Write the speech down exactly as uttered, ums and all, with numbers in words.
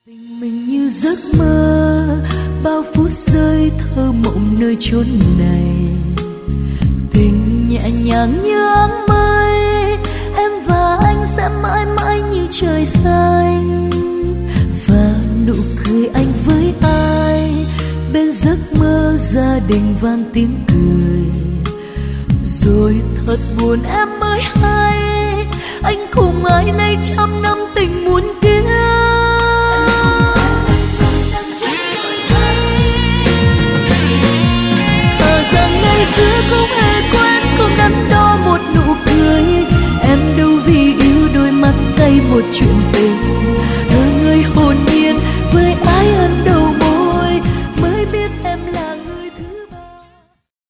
Tình mình như giấc mơ, bao phút giây thơ mộng nơi chốn này. Tình nhẹ nhàng như áng mây, em và anh sẽ mãi mãi như trời xanh.